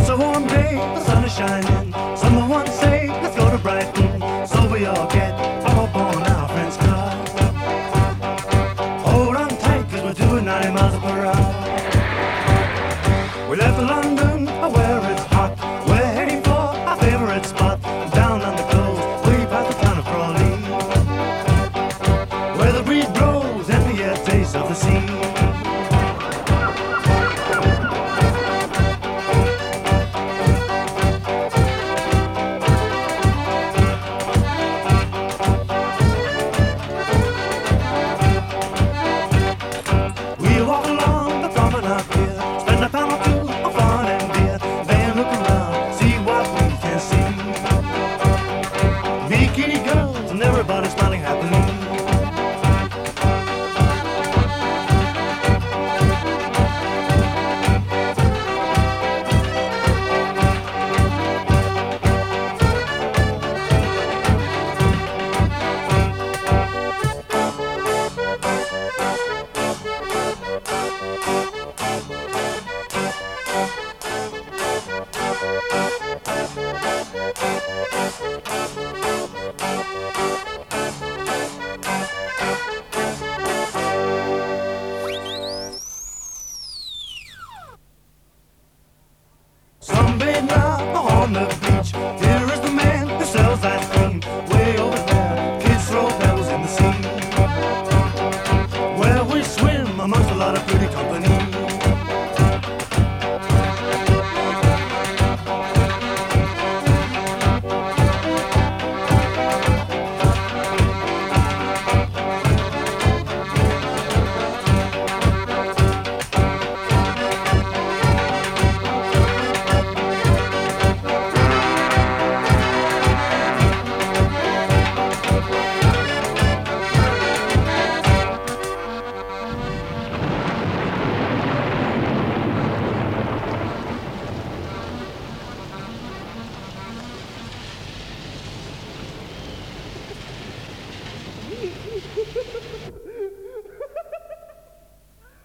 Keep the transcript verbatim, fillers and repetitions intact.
It's a warm day, the sun is shining. Someone say, let's go to Brighton. So we all get up on our friend's car. Hold on tight, cause we're doing ninety miles per hour. We left for London, where it's hot. We're heading for our favorite spot. Down on the coast, way past the town of Crawley, where the breeze blows and the air tastes of the sea. Bikini girls and everybody smiling happily. Sunbathe now on the beach.